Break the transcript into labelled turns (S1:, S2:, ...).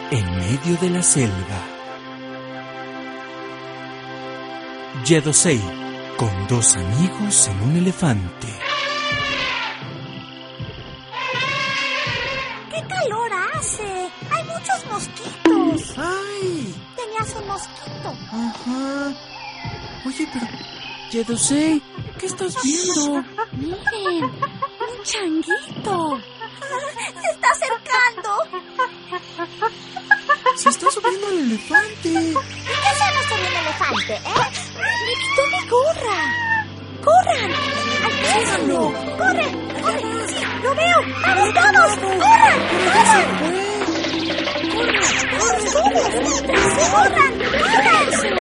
S1: en medio de la selva. Jedosei, con dos amigos en un elefante.
S2: ¡Qué calor hace! ¡Hay muchos mosquitos!
S3: ¡Ay!
S2: Tenías un mosquito.
S3: Ajá. Oye, pero... Jedosei, ¿qué estás viendo?
S2: Miren, un changuito. Se está acercando.
S3: Se está subiendo al elefante.
S2: ¿Y qué hacemos con el elefante, Me quitó mi gorra. ¡Corran! ¡Alcánzalo! ¡Corre! ¡Corre! ¡Sí, lo veo! ¡Vamos todos! ¡Corran! ¡Corran! ¡Corran! ¡Corran! ¡Corran! ¡Corran!